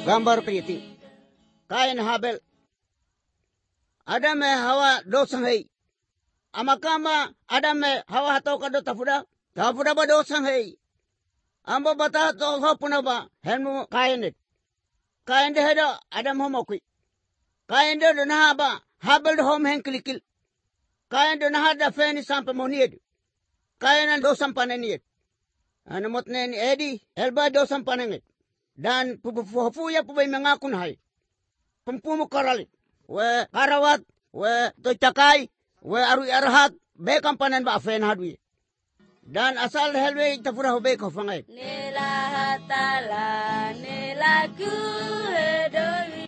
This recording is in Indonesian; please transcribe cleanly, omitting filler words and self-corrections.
gambar priti. Kain Habel. Adam Hawa dosang hei. Amakama Adam Hawa hatau kado tafuda. Tafuda ba dosang hei. Amba bata to hopuna ba helmu kain. Kain de heda Adam homokui. Kain de na ba Habel de hom hen klikil. Kain de na hada feni sampai monied. Kain an dosang panenied. Anamot na ni Eddie, elba dosang panengit. Dan pupuya pubay mangakon hay. Pumpumo karalit. We karawat, we toitakay, we arui arahat, bekang panen ba afen hadwi. Dan asal helwe itapura ho beko fangay. Nila hatala, nila kuhe